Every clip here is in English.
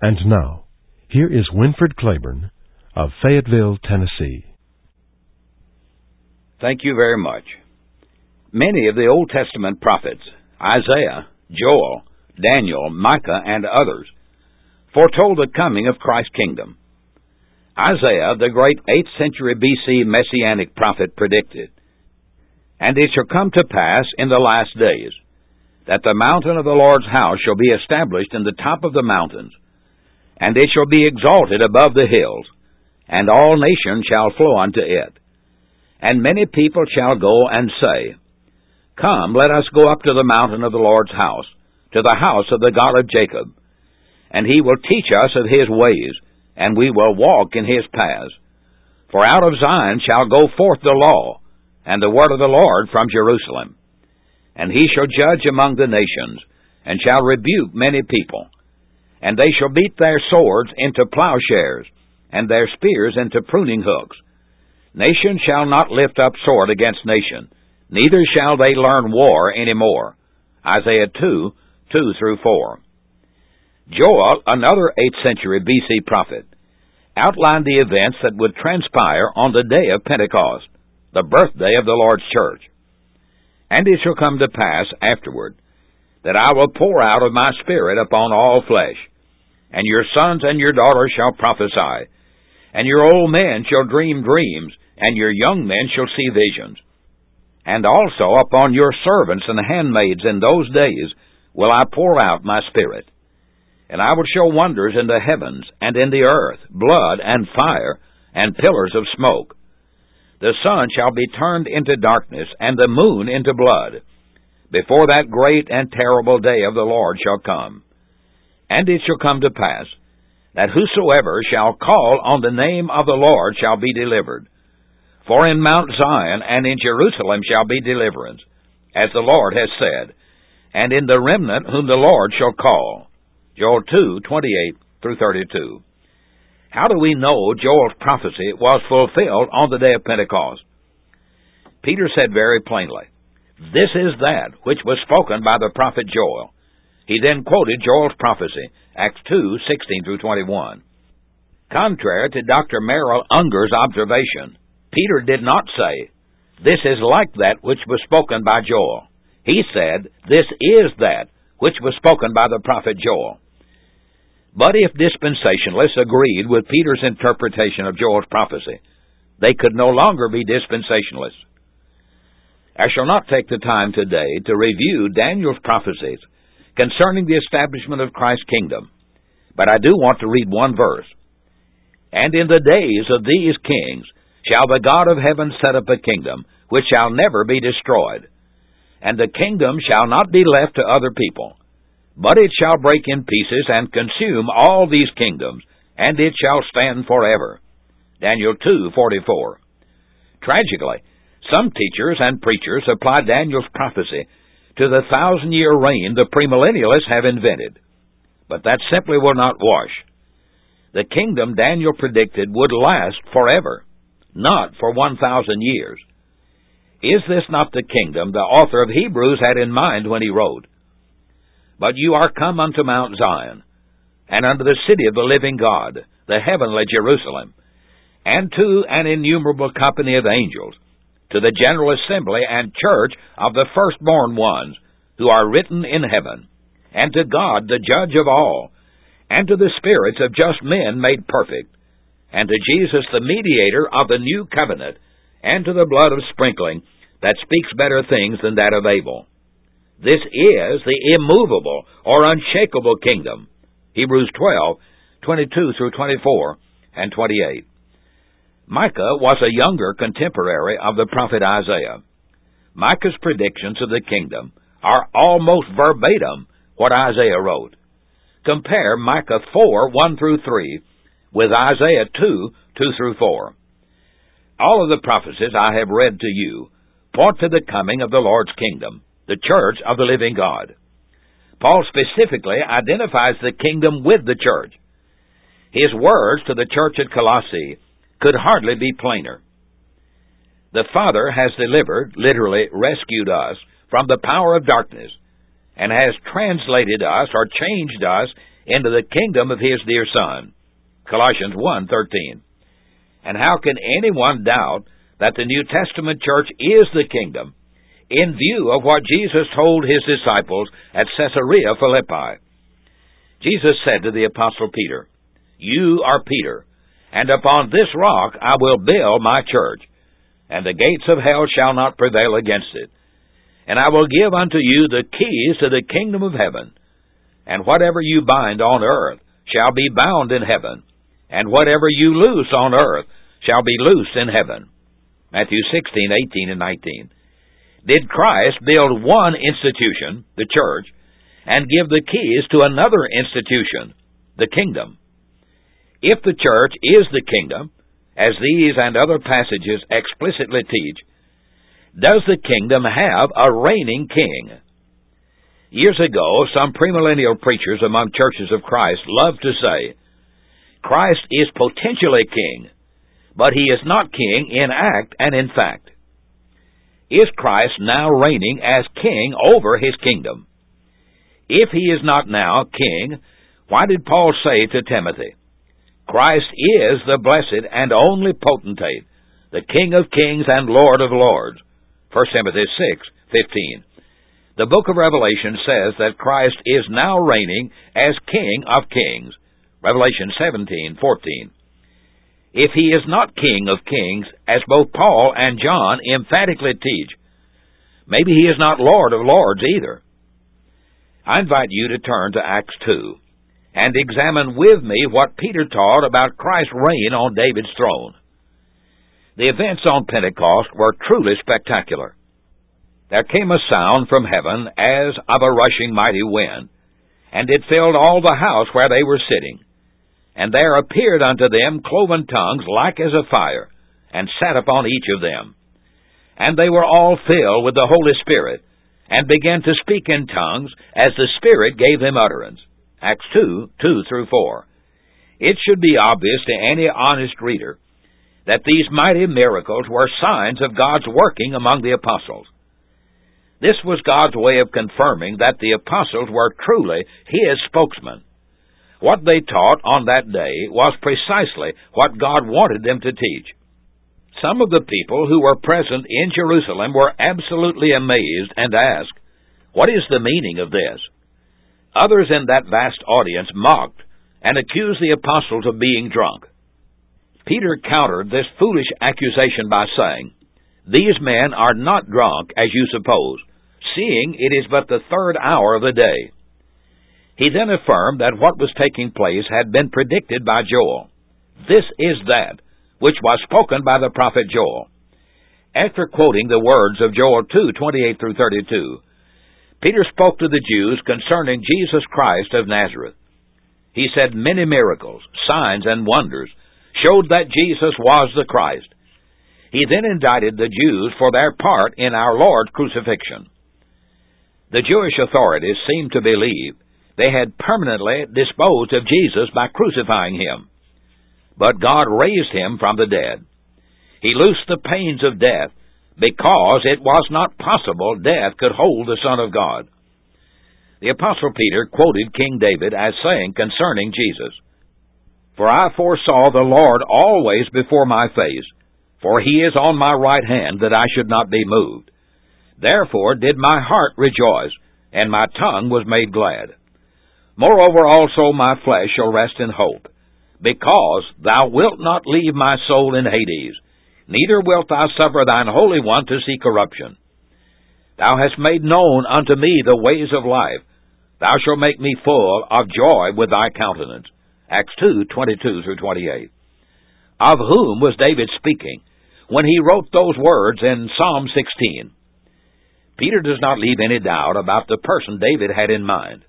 And now, here is Winfred Claiborne of Fayetteville, Tennessee. Thank you very much. Many of the Old Testament prophets, Isaiah, Joel, Daniel, Micah, and others, foretold the coming of Christ's kingdom. Isaiah, the great 8th century B.C. messianic prophet, predicted, "And it shall come to pass in the last days, that the mountain of the Lord's house shall be established in the top of the mountains, and it shall be exalted above the hills, and all nations shall flow unto it. And many people shall go and say, Come, let us go up to the mountain of the Lord's house, to the house of the God of Jacob. And he will teach us of his ways, and we will walk in his paths. For out of Zion shall go forth the law, and the word of the Lord from Jerusalem. And he shall judge among the nations, and shall rebuke many people. And they shall beat their swords into plowshares, and their spears into pruning hooks. Nation shall not lift up sword against nation, neither shall they learn war any more." Isaiah 2:2-4. Joel, another 8th century B.C. prophet, outlined the events that would transpire on the day of Pentecost, the birthday of the Lord's church. "And it shall come to pass afterward, that I will pour out of my Spirit upon all flesh, and your sons and your daughters shall prophesy, and your old men shall dream dreams, and your young men shall see visions. And also upon your servants and handmaids in those days will I pour out my Spirit. And I will show wonders in the heavens and in the earth, blood and fire, and pillars of smoke. The sun shall be turned into darkness, and the moon into blood, before that great and terrible day of the Lord shall come. And it shall come to pass, that whosoever shall call on the name of the Lord shall be delivered. For in Mount Zion and in Jerusalem shall be deliverance, as the Lord has said, and in the remnant whom the Lord shall call." Joel 2:28-32. How do we know Joel's prophecy was fulfilled on the day of Pentecost? Peter said very plainly, "This is that which was spoken by the prophet Joel." He then quoted Joel's prophecy, Acts 2:16-21. Contrary to Dr. Merrill Unger's observation, Peter did not say, "This is like that which was spoken by Joel." He said, "This is that which was spoken by the prophet Joel." But if dispensationalists agreed with Peter's interpretation of Joel's prophecy, they could no longer be dispensationalists. I shall not take the time today to review Daniel's prophecies concerning the establishment of Christ's kingdom, but I do want to read one verse. "And in the days of these kings shall the God of heaven set up a kingdom, which shall never be destroyed. And the kingdom shall not be left to other people, but it shall break in pieces and consume all these kingdoms, and it shall stand forever." Daniel 2:44. Tragically, some teachers and preachers apply Daniel's prophecy to the 1,000-year reign the premillennialists have invented. But that simply will not wash. The kingdom Daniel predicted would last forever, not for 1,000 years. Is this not the kingdom the author of Hebrews had in mind when he wrote, "But you are come unto Mount Zion, and unto the city of the living God, the heavenly Jerusalem, and to an innumerable company of angels, to the general assembly and church of the firstborn ones who are written in heaven, and to God the judge of all, and to the spirits of just men made perfect, and to Jesus the mediator of the new covenant, and to the blood of sprinkling that speaks better things than that of Abel." This is the immovable or unshakable kingdom. Hebrews 12:22-24 and 28. Micah was a younger contemporary of the prophet Isaiah. Micah's predictions of the kingdom are almost verbatim what Isaiah wrote. Compare Micah 4:1-3 with Isaiah 2:2-4. All of the prophecies I have read to you point to the coming of the Lord's kingdom, the church of the living God. Paul specifically identifies the kingdom with the church. His words to the church at Colossae could hardly be plainer. The Father has delivered, literally rescued us, from the power of darkness, and has translated us or changed us into the kingdom of his dear Son. Colossians 1:13. And how can anyone doubt that the New Testament church is the kingdom, in view of what Jesus told his disciples at Caesarea Philippi? Jesus said to the Apostle Peter, "You are Peter, and upon this rock I will build my church, and the gates of hell shall not prevail against it. And I will give unto you the keys to the kingdom of heaven. And whatever you bind on earth shall be bound in heaven, and whatever you loose on earth shall be loosed in heaven." Matthew 16:18 and 19. Did Christ build one institution, the church, and give the keys to another institution, the kingdom? If the church is the kingdom, as these and other passages explicitly teach, does the kingdom have a reigning king? Years ago, some premillennial preachers among churches of Christ loved to say, Christ is potentially king, but he is not king in act and in fact. Is Christ now reigning as king over his kingdom? If he is not now king, why did Paul say to Timothy, Christ is the blessed and only potentate, the King of kings and Lord of lords? 1 Timothy 6:15. The book of Revelation says that Christ is now reigning as King of kings. Revelation 17:14. If he is not King of kings, as both Paul and John emphatically teach, maybe he is not Lord of lords either. I invite you to turn to Acts 2 and examine with me what Peter taught about Christ's reign on David's throne. The events on Pentecost were truly spectacular. There came a sound from heaven as of a rushing mighty wind, and it filled all the house where they were sitting. And there appeared unto them cloven tongues like as of fire, and sat upon each of them. And they were all filled with the Holy Spirit, and began to speak in tongues as the Spirit gave them utterance. Acts 2:2-4. It should be obvious to any honest reader that these mighty miracles were signs of God's working among the apostles. This was God's way of confirming that the apostles were truly His spokesmen. What they taught on that day was precisely what God wanted them to teach. Some of the people who were present in Jerusalem were absolutely amazed and asked, "What is the meaning of this?" Others in that vast audience mocked and accused the apostles of being drunk. Peter countered this foolish accusation by saying, "These men are not drunk, as you suppose, seeing it is but the third hour of the day." He then affirmed that what was taking place had been predicted by Joel. This is that which was spoken by the prophet Joel. After quoting the words of Joel 2:28-32, Peter spoke to the Jews concerning Jesus Christ of Nazareth. He said many miracles, signs, and wonders showed that Jesus was the Christ. He then indicted the Jews for their part in our Lord's crucifixion. The Jewish authorities seemed to believe they had permanently disposed of Jesus by crucifying him. But God raised him from the dead. He loosed the pains of death because it was not possible death could hold the Son of God. The Apostle Peter quoted King David as saying concerning Jesus, "For I foresaw the Lord always before my face, for he is on my right hand, that I should not be moved. Therefore did my heart rejoice, and my tongue was made glad. Moreover also my flesh shall rest in hope, because thou wilt not leave my soul in Hades, neither wilt thou suffer thine Holy One to see corruption. Thou hast made known unto me the ways of life. Thou shalt make me full of joy with thy countenance." Acts 2:22-28. Of whom was David speaking when he wrote those words in Psalm 16? Peter does not leave any doubt about the person David had in mind.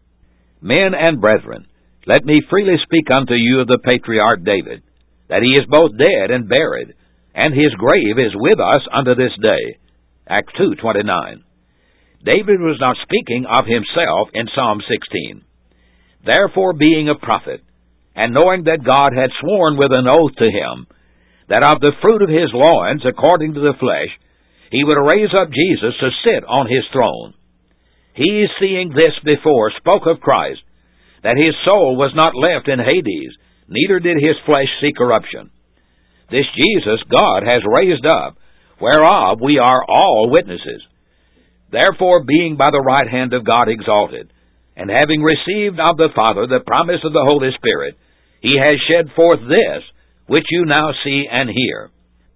"Men and brethren, let me freely speak unto you of the patriarch David, that he is both dead and buried, and his grave is with us unto this day." Acts 2:29. David was not speaking of himself in Psalm 16. "Therefore, being a prophet, and knowing that God had sworn with an oath to him, that of the fruit of his loins, according to the flesh, he would raise up Jesus to sit on his throne. He, seeing this before, spoke of Christ, that his soul was not left in Hades, neither did his flesh see corruption. This Jesus God has raised up, whereof we are all witnesses. Therefore, being by the right hand of God exalted, and having received of the Father the promise of the Holy Spirit, he has shed forth this, which you now see and hear.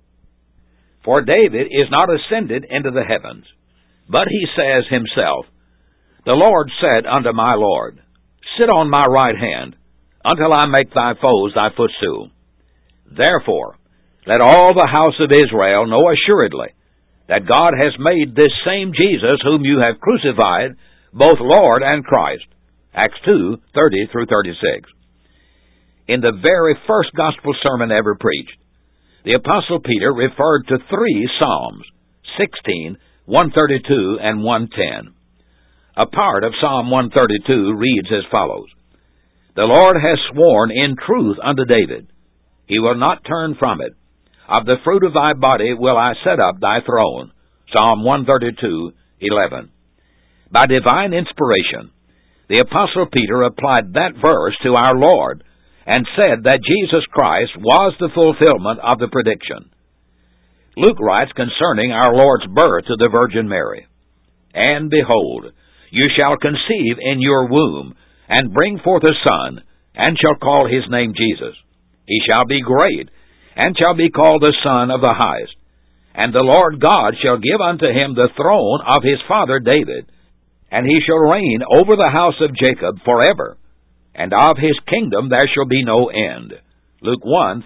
For David is not ascended into the heavens, but he says himself, The Lord said unto my Lord, Sit on my right hand, until I make thy foes thy footstool. Therefore, let all the house of Israel know assuredly that God has made this same Jesus whom you have crucified, both Lord and Christ. Acts 2:30-36. In the very first gospel sermon ever preached, the Apostle Peter referred to 3 Psalms, 16, 132, and 110. A part of Psalm 132 reads as follows, The Lord has sworn in truth unto David. He will not turn from it. Of the fruit of thy body will I set up thy throne. Psalm 132:11. By divine inspiration, the Apostle Peter applied that verse to our Lord and said that Jesus Christ was the fulfillment of the prediction. Luke writes concerning our Lord's birth to the Virgin Mary, And behold, you shall conceive in your womb, and bring forth a son, and shall call his name Jesus. He shall be great, and shall be called the Son of the Highest. And the Lord God shall give unto him the throne of his father David, and he shall reign over the house of Jacob forever, and of his kingdom there shall be no end. Luke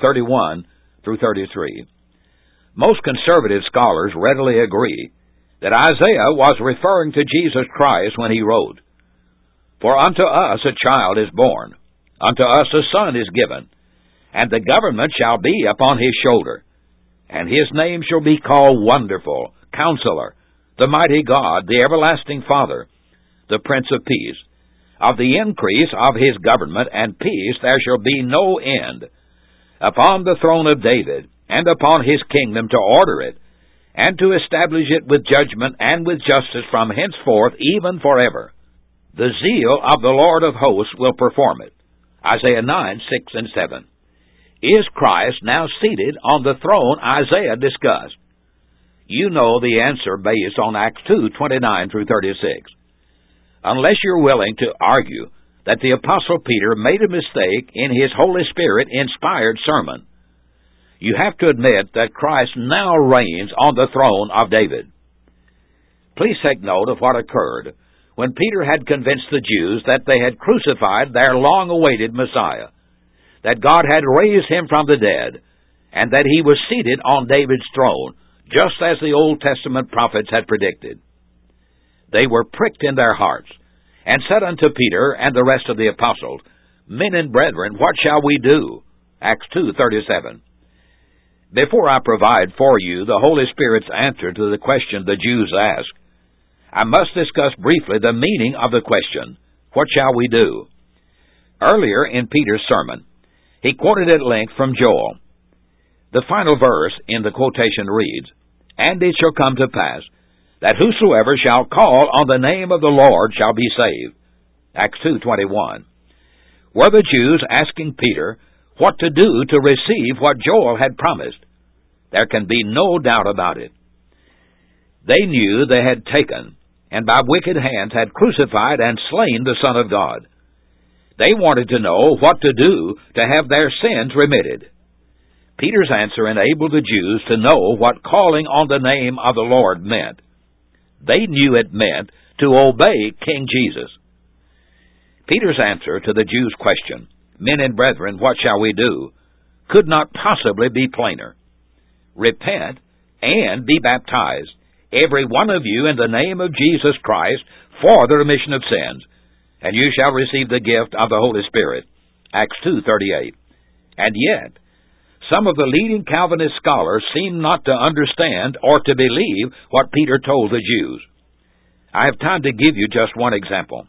1:31-33. Most conservative scholars readily agree that Isaiah was referring to Jesus Christ when he wrote, For unto us a child is born, unto us a son is given, and the government shall be upon his shoulder, and his name shall be called Wonderful, Counselor, the Mighty God, the Everlasting Father, the Prince of Peace. Of the increase of his government and peace there shall be no end, upon the throne of David, and upon his kingdom to order it, and to establish it with judgment and with justice from henceforth even forever. The zeal of the Lord of hosts will perform it. Isaiah 9:6-7. Is Christ now seated on the throne Isaiah discussed? You know the answer based on Acts 2:29-36. Unless you're willing to argue that the Apostle Peter made a mistake in his Holy Spirit-inspired sermon, you have to admit that Christ now reigns on the throne of David. Please take note of what occurred when Peter had convinced the Jews that they had crucified their long-awaited Messiah, that God had raised him from the dead, and that he was seated on David's throne, just as the Old Testament prophets had predicted. They were pricked in their hearts, and said unto Peter and the rest of the apostles, Men and brethren, what shall we do? Acts 2:37. Before I provide for you the Holy Spirit's answer to the question the Jews asked, I must discuss briefly the meaning of the question, What shall we do? Earlier in Peter's sermon, he quoted at length from Joel. The final verse in the quotation reads, And it shall come to pass, that whosoever shall call on the name of the Lord shall be saved. Acts 2:21. Were the Jews asking Peter what to do to receive what Joel had promised? There can be no doubt about it. They knew they had taken, and by wicked hands had crucified and slain the Son of God. They wanted to know what to do to have their sins remitted. Peter's answer enabled the Jews to know what calling on the name of the Lord meant. They knew it meant to obey King Jesus. Peter's answer to the Jews' question, Men and brethren, what shall we do? Could not possibly be plainer. Repent and be baptized, every one of you, in the name of Jesus Christ, for the remission of sins, and you shall receive the gift of the Holy Spirit. Acts 2:38. And yet, some of the leading Calvinist scholars seem not to understand or to believe what Peter told the Jews. I have time to give you just one example.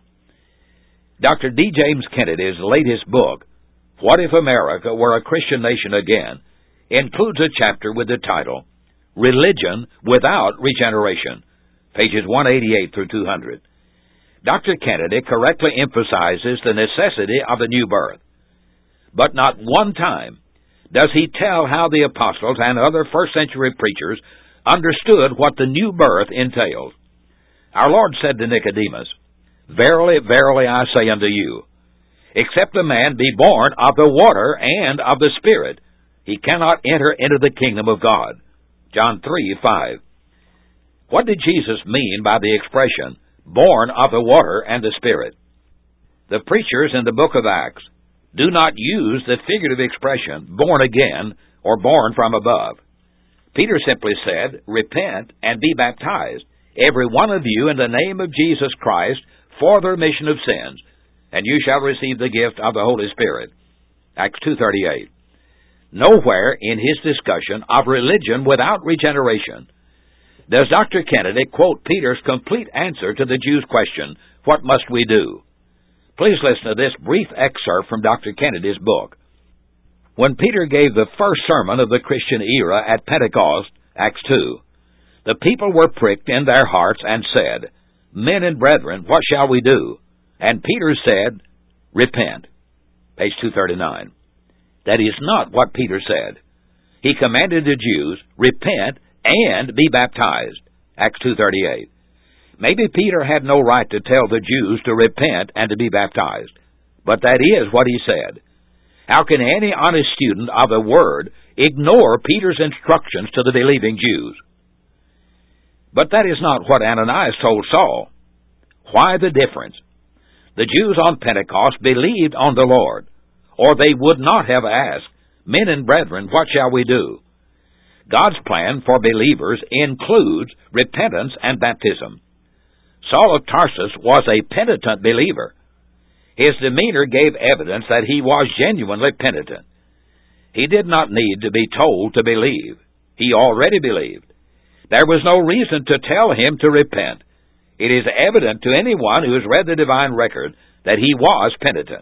Dr. D. James Kennedy's latest book, What If America Were a Christian Nation Again, includes a chapter with the title, Religion Without Regeneration, pages 188-200. Dr. Kennedy correctly emphasizes the necessity of the new birth. But not one time does he tell how the apostles and other first-century preachers understood what the new birth entailed. Our Lord said to Nicodemus, "Verily, verily, I say unto you, except a man be born of the water and of the Spirit, he cannot enter into the kingdom of God." John 3:5. What did Jesus mean by the expression, born of the water and the Spirit? The preachers in the book of Acts do not use the figurative expression, born again, or born from above. Peter simply said, "Repent and be baptized, every one of you, in the name of Jesus Christ, for the remission of sins, and you shall receive the gift of the Holy Spirit." Acts 2:38. Nowhere in his discussion of religion without regeneration does Dr. Kennedy quote Peter's complete answer to the Jews' question, "What must we do?" Please listen to this brief excerpt from Dr. Kennedy's book. When Peter gave the first sermon of the Christian era at Pentecost, Acts 2, the people were pricked in their hearts and said, "Men and brethren, what shall we do?" And Peter said, "Repent." Page 239. That is not what Peter said. He commanded the Jews, "Repent and be baptized." Acts 2:38. Maybe Peter had no right to tell the Jews to repent and to be baptized, but that is what he said. How can any honest student of the Word ignore Peter's instructions to the believing Jews? But that is not what Ananias told Saul. Why the difference? The Jews on Pentecost believed on the Lord, or they would not have asked, "Men and brethren, what shall we do?" God's plan for believers includes repentance and baptism. Saul of Tarsus was a penitent believer. His demeanor gave evidence that he was genuinely penitent. He did not need to be told to believe. He already believed. There was no reason to tell him to repent. It is evident to anyone who has read the divine record that he was penitent.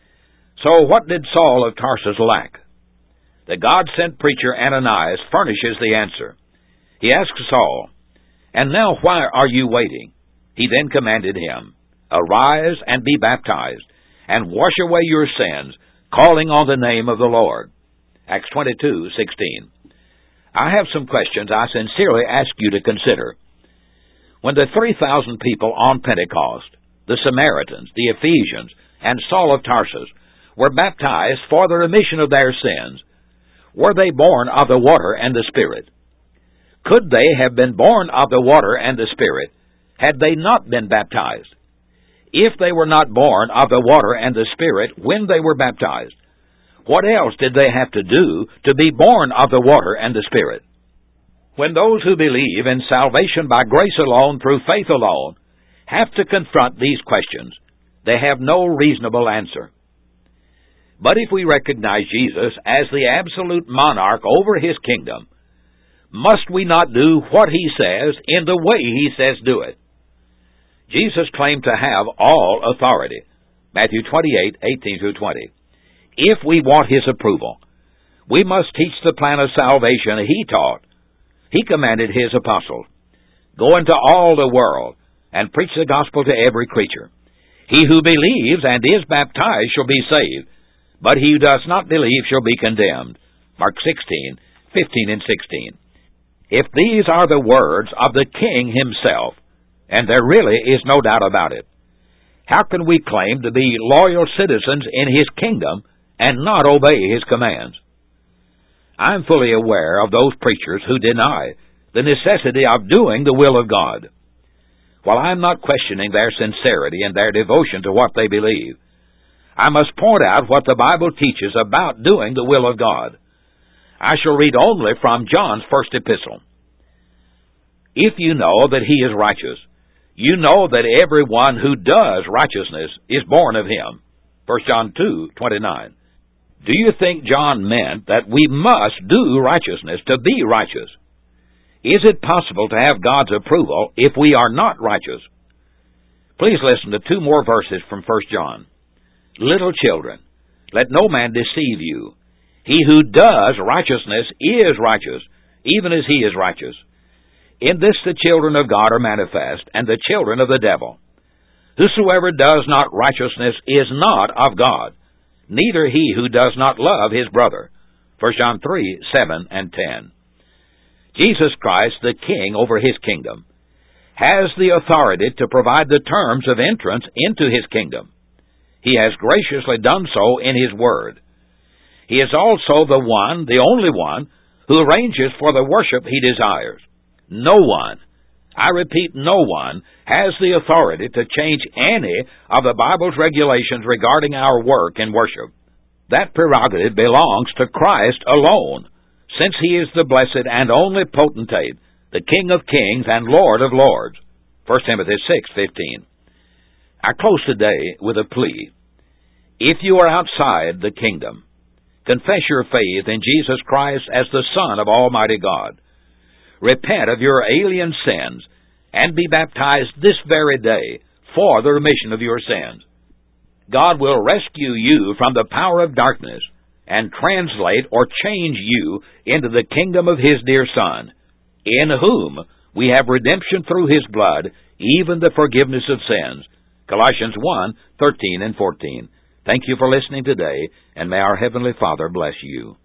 So what did Saul of Tarsus lack? The God-sent preacher Ananias furnishes the answer. He asks Saul, "And now why are you waiting?" He then commanded him, "Arise and be baptized, and wash away your sins, calling on the name of the Lord." Acts 22:16. I have some questions I sincerely ask you to consider. When the 3,000 people on Pentecost, the Samaritans, the Ephesians, and Saul of Tarsus, were baptized for the remission of their sins, were they born of the water and the Spirit? Could they have been born of the water and the Spirit had they not been baptized? If they were not born of the water and the Spirit when they were baptized, what else did they have to do to be born of the water and the Spirit? When those who believe in salvation by grace alone, through faith alone, have to confront these questions, they have no reasonable answer. But if we recognize Jesus as the absolute monarch over His kingdom, must we not do what He says in the way He says do it? Jesus claimed to have all authority. Matthew 28:18-20. If we want His approval, we must teach the plan of salvation He taught. He commanded His apostles, "Go into all the world and preach the gospel to every creature. He who believes and is baptized shall be saved, but he who does not believe shall be condemned." Mark 16:15-16. If these are the words of the King Himself, and there really is no doubt about it, how can we claim to be loyal citizens in His kingdom and not obey His commands? I'm fully aware of those preachers who deny the necessity of doing the will of God. While I'm not questioning their sincerity and their devotion to what they believe, I must point out what the Bible teaches about doing the will of God. I shall read only from John's first epistle. If you know that He is righteous, you know that everyone who does righteousness is born of Him. 1 John 2:29. Do you think John meant that we must do righteousness to be righteous? Is it possible to have God's approval if we are not righteous? Please listen to two more verses from 1 John. "Little children, let no man deceive you. He who does righteousness is righteous, even as He is righteous. In this the children of God are manifest, and the children of the devil. Whosoever does not righteousness is not of God, neither he who does not love his brother. 1 John 3:7 and 10. Jesus Christ, the King over His kingdom, has the authority to provide the terms of entrance into His kingdom. He has graciously done so in His Word. He is also the one, the only one, who arranges for the worship He desires. No one, I repeat, no one, has the authority to change any of the Bible's regulations regarding our work and worship. That prerogative belongs to Christ alone, since He is the blessed and only potentate, the King of kings and Lord of lords. 1 Timothy 6:15. I close today with a plea. If you are outside the kingdom, confess your faith in Jesus Christ as the Son of Almighty God. Repent of your alien sins and be baptized this very day for the remission of your sins. God will rescue you from the power of darkness and translate or change you into the kingdom of His dear Son, in whom we have redemption through His blood, even the forgiveness of sins. Colossians 1:13 and 14. Thank you for listening today, and may our Heavenly Father bless you.